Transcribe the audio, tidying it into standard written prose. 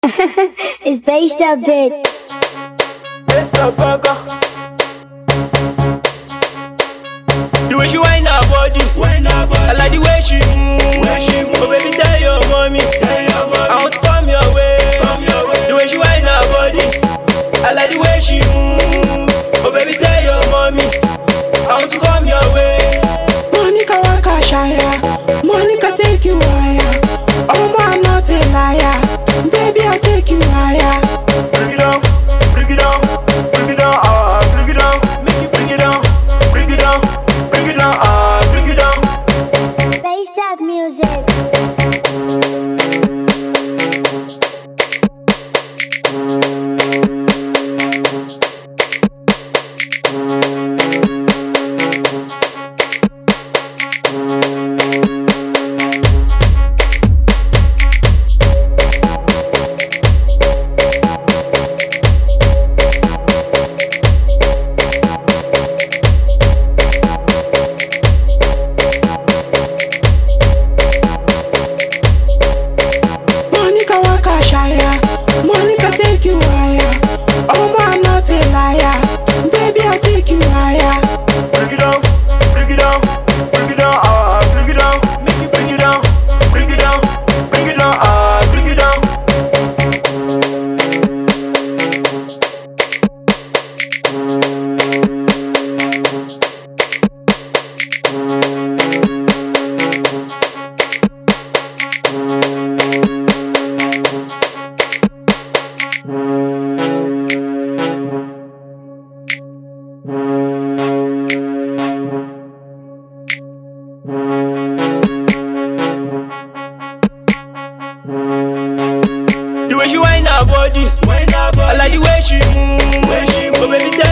It's based a bit. It's the burger. The way she whine her body, I like the way she move. Oh baby, tell your mommy, I want to come your way. The way she whine her body, I like the way she move. Oh baby, tell your mommy, I want to come your way. Monica waka shaya, Monica take you higher. Oh ma, I'm not a liar, baby I'll take you higher. Bring it down, bring it down, bring it down, bring it down, make it bring it down, bring it down, bring it down, bring it down. Based up music. Monica take you higher. Oh ma, I'm not a liar, baby I'll take you higher. Bring it down, bring it down, bring it down, bring it down, make it bring it down, bring it down, bring it down, bring it down. The way she whine her body, I like the way she move. Oh baby, tell